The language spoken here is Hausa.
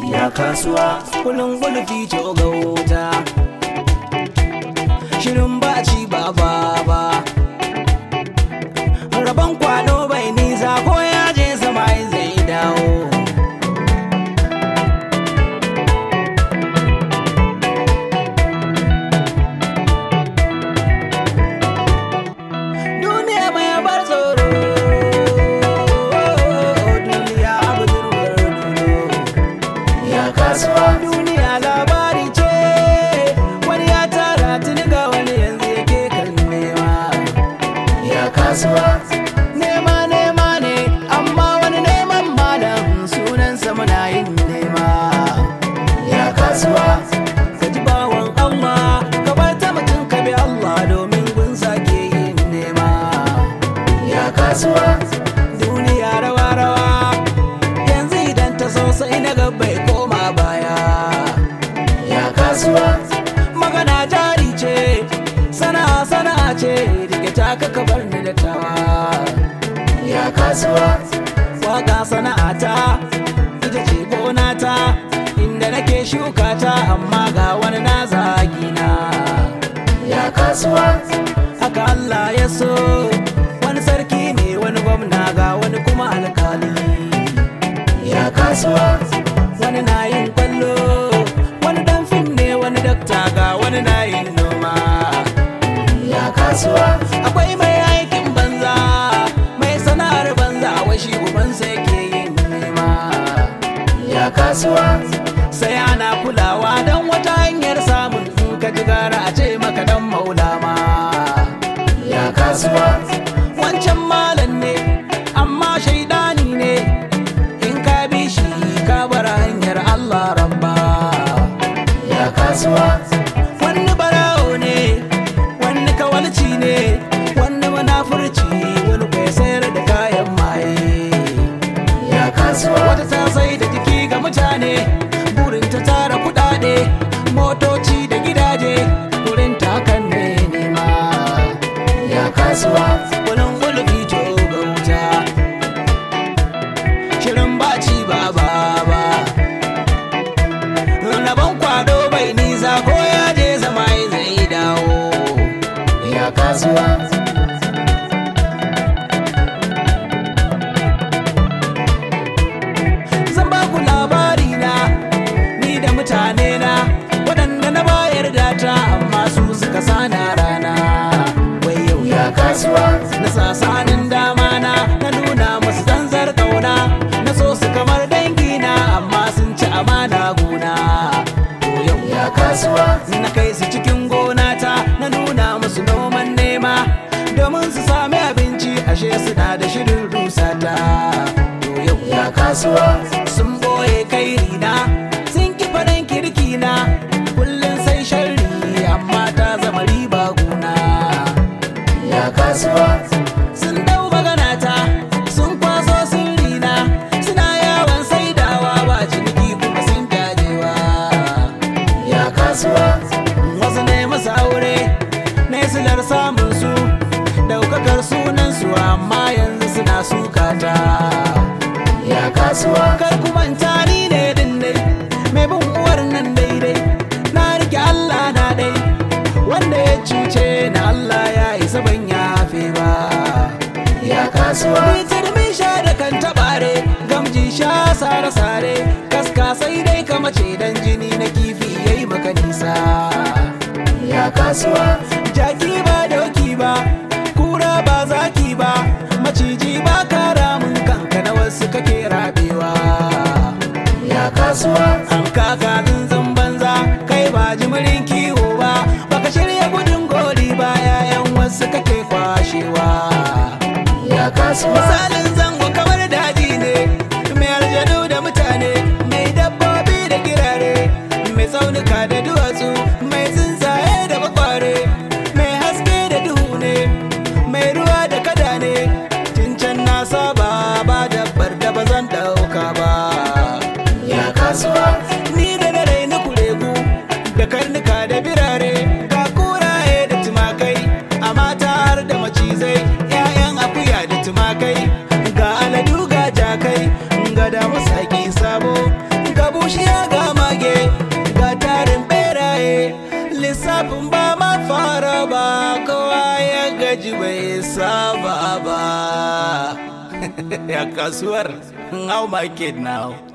ya kasuwa kulun gulfi to ga wuta shirin baci ba rabon kwano bai nisa ko ya je sama zai dawo duniya mai bar tsoro duniya abu durwar ya kasuwa duniya labari ce wani ya tara tuni ga wani yanzu yake kan nema ya kasuwa nema ne amma wani neman malam sunansa muna yin nema ya kasuwa ka ji bawan Allah ka bar ta mutum ka bi Allah domin gunsa ke yin nema ya kasuwa duniya rawa yanzu idan ta so sai na bai koma baya ya kasuwa magana jari ce sana'a ce rike ta ka bar ni da tawa ya kasuwa waka sana'ata ita ce gonata inda nake shuka ta amma ga wani na zagina ya kasuwa haka Allah ya so wani sarki ne wani gwamna ga wani kuma alkali ya kasuwa wani na yin kwallo wani dan fim ne wani dakta ga wani na yin noma ya kasuwa akwai mai aikin banza mai sana'ar banza wai shi ubansa yake yin nema ya kasuwa sai ana kulawa don wata hanyar samun in ka ji gara a ce maka dan maulama ya kasuwa wancan malam ne amma shaidani ne in ka bi shi ka bar hanyar Allah rabba ya kasuwa wani barawo ne wani kawalci ne wani munafurci wani kai sayar da kayan maye ya kasuwa wata ta sai da jiki ga mutane burin ta tara kudade motoci da gidaje burin ta kan ne nema ya kasuwa wani gulfi to ga wuta shirin baci ba rabon kwado bai nisa ko ya je zama zai dawo ya kasuwa zan ba ku labari na ni da mutane na waɗanda na bayar da ta amma su suka sana rana wai yau ya kasuwa na sasanin dama na nuna musu zanzar kauna na so su kamar dangi na amma sun ci amana gona to yau ya kasuwa na kai su cikin gona ta na nuna musu noman nema domin su sami abinci ashe suna da shirin rusata to yau ya kasuwa sun boye kairi na sun ki faɗin kirki na kullum sai sharri amma ta zama riba gona ya kasuwa sun dau magana ta sun kwaso sirri na suna yawan saidawa ba ciniki kuma sun gajewa ya kasuwa wasu ne masa aure ne silar samun su daukakar sunan su amma yanzu suna sukata ya kasuwa kar kuma tani ne dindai mai bin uwar nan daidai na rike Allah na dai wanda ya cuce na Allah ya isa ban yafe ba ya kasuwa turmi sha da kan tabare gamji sha sare kaska sai dai ka mace dan jini na kifi yayi maka nisa ya kasuwa jaki ba doki ba kura ba zaki ba maciji ba karamin kanka na wasu kake rabewa ya kasuwa an kaka zunzun banza kai ba jimirin kiwo ba baka shirya gudun goli ba yayan wasu kake kwashewa ya kasuwa misalin zango kamar daji ne mai aljanu da mutane mai dabbobi da girare mai tsaunuka da duwatsu mai tsuntsaye da bakware mai haske da duhu ne mai ruwa da kada ne tincan na saba ba dabbar da ba zan dauka ba ya kasuwa ni da na raini kuregu da karnuka da birare ga kuraye da tumakai a mata har da macizai 'ya'yan akuya da tumakai ga aladu ga jakai ga da musaki sabo ji bai saba ba. Ya kasuwar, how market now?